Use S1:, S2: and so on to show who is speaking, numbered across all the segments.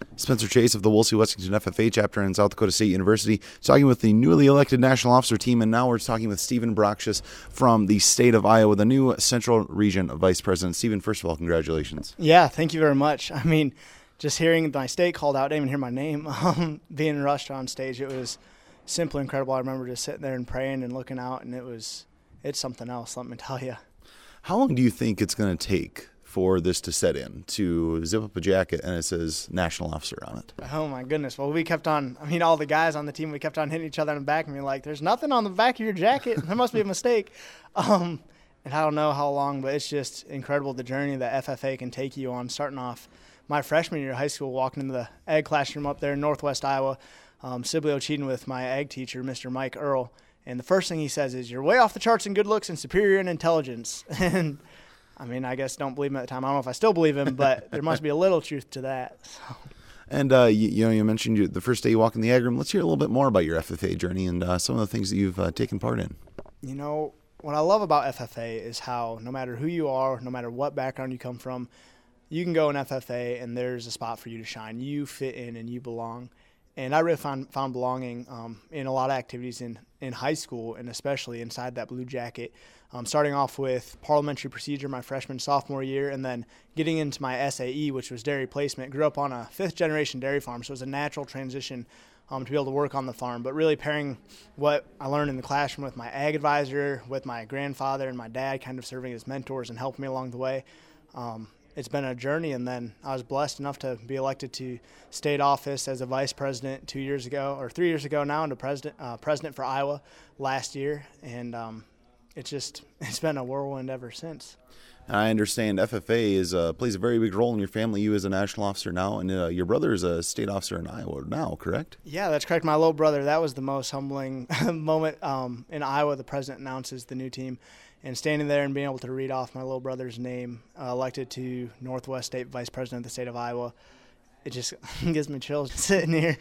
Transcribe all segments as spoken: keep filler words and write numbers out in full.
S1: Spencer Chase of the Wolsey Wessington F F A chapter in South Dakota State University, talking with the newly elected national officer team, and now we're talking with Stephen Brockshus from the state of Iowa, the new Central Region Vice President. Stephen, first of all, congratulations.
S2: Yeah, thank you very much. I mean, just hearing my state called out, I didn't even hear my name, um, being rushed on stage, it was simply incredible. I remember just sitting there and praying and looking out, and it was it's something else, let me tell you.
S1: How long do you think it's going to take for this to set in, to zip up a jacket and it says national officer on it?
S2: Oh my goodness. Well, we kept on, I mean, all the guys on the team, we kept on hitting each other in the back and we're like, there's nothing on the back of your jacket. There must be a mistake. Um, and I don't know how long, but it's just incredible the journey that F F A can take you on. Starting off my freshman year of high school, walking into the ag classroom up there in Northwest Iowa, um, Sibley O'Cheaton with my ag teacher, Mister Mike Earl. And the first thing he says is, you're way off the charts in good looks and superior in intelligence. And I mean, I guess don't believe him at the time. I don't know if I still believe him, but there must be a little truth to that. So.
S1: And, uh, you, you know, you mentioned you, the first day you walk in the ag room. Let's hear a little bit more about your F F A journey and uh, some of the things that you've uh, taken part in.
S2: You know, what I love about F F A is how no matter who you are, no matter what background you come from, you can go in F F A and there's a spot for you to shine. You fit in and you belong. And I really found, found belonging um, in a lot of activities in, in high school, and especially inside that blue jacket. Um, starting off with parliamentary procedure my freshman, sophomore year, and then getting into my S A E, which was dairy placement. Grew up on a fifth-generation dairy farm, so it was a natural transition um, to be able to work on the farm. But really pairing what I learned in the classroom with my ag advisor, with my grandfather and my dad kind of serving as mentors and helping me along the way. Um, It's been a journey, and then I was blessed enough to be elected to state office as a vice president two years ago, or three years ago now, and a president uh, president for Iowa last year, and um, it's just it's been a whirlwind ever since.
S1: I understand F F A is uh, plays a very big role in your family. You as a national officer now, and uh, your brother is a state officer in Iowa now, correct?
S2: Yeah, that's correct. My little brother, that was the most humbling moment um, in Iowa. The president announces the new team. And standing there and being able to read off my little brother's name, uh, elected to Northwest State Vice President of the state of Iowa, it just gives me chills sitting here.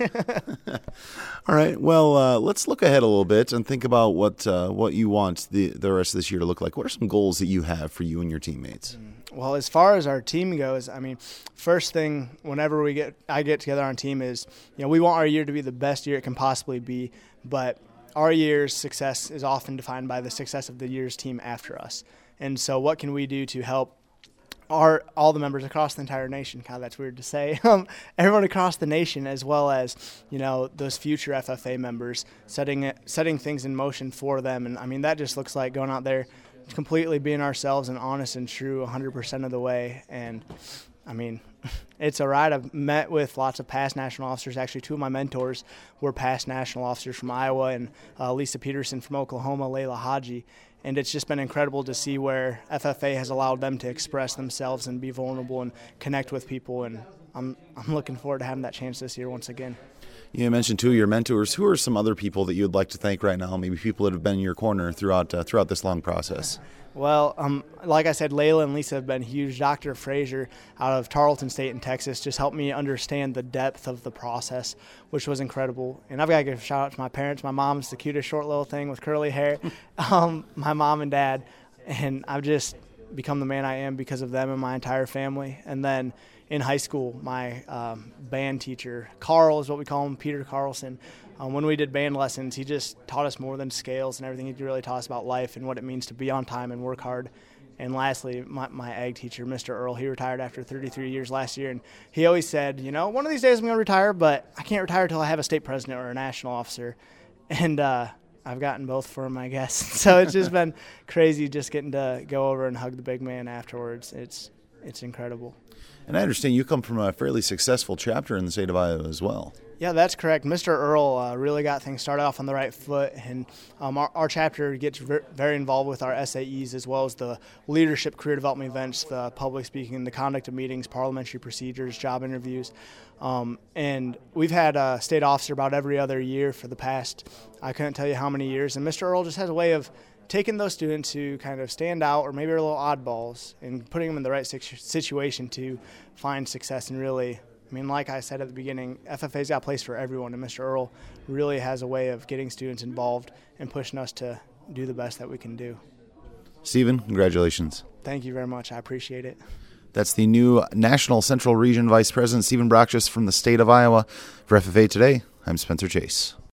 S1: All right. Well, uh, let's look ahead a little bit and think about what uh, what you want the, the rest of this year to look like. What are some goals that you have for you and your teammates?
S2: Well, as far as our team goes, I mean, first thing whenever we get I get together on team is, you know, we want our year to be the best year it can possibly be, but our year's success is often defined by the success of the year's team after us. And so what can we do to help our all the members across the entire nation? God, that's weird to say. Um, everyone across the nation, as well as, you know, those future F F A members, setting it, setting things in motion for them. And, I mean, that just looks like going out there completely being ourselves and honest and true one hundred percent of the way. And, I mean, it's a ride. I've met with lots of past national officers. Actually, two of my mentors were past national officers from Iowa, and uh, Lisa Peterson from Oklahoma, Layla Haji. And it's just been incredible to see where F F A has allowed them to express themselves and be vulnerable and connect with people. And I'm I'm looking forward to having that chance this year once again.
S1: You mentioned two of your mentors. Who are some other people that you would like to thank right now? Maybe people that have been in your corner throughout uh, throughout this long process.
S2: Well, um, like I said, Layla and Lisa have been huge. Doctor Frazier out of Tarleton State in Texas just helped me understand the depth of the process, which was incredible. And I've got to give a shout out to my parents. My mom's the cutest short little thing with curly hair. um, my mom and dad. And I've just become the man I am because of them and my entire family. And then in high school, my um, band teacher, Carl is what we call him, Peter Carlson. Um, when we did band lessons, he just taught us more than scales and everything. He really taught us about life and what it means to be on time and work hard. And lastly, my, my ag teacher, Mister Earl, he retired after thirty-three years last year. And he always said, you know, one of these days I'm going to retire, but I can't retire until I have a state president or a national officer. And uh, I've gotten both for him, I guess. So it's just been crazy just getting to go over and hug the big man afterwards. It's it's incredible.
S1: And I understand you come from a fairly successful chapter in the state of Iowa as well.
S2: Yeah, that's correct. Mister Earl uh, really got things started off on the right foot, and um, our, our chapter gets ver- very involved with our S A Es as well as the leadership career development events, the public speaking, the conduct of meetings, parliamentary procedures, job interviews. Um, and we've had a state officer about every other year for the past, I couldn't tell you how many years, and Mister Earl just has a way of taking those students who kind of stand out or maybe are a little oddballs and putting them in the right situ- situation to find success and really – I mean, like I said at the beginning, F F A's got a place for everyone, and Mister Earl really has a way of getting students involved and pushing us to do the best that we can do.
S1: Stephen, congratulations.
S2: Thank you very much. I appreciate it.
S1: That's the new National Central Region Vice President, Stephen Brachus from the state of Iowa. For F F A Today, I'm Spencer Chase.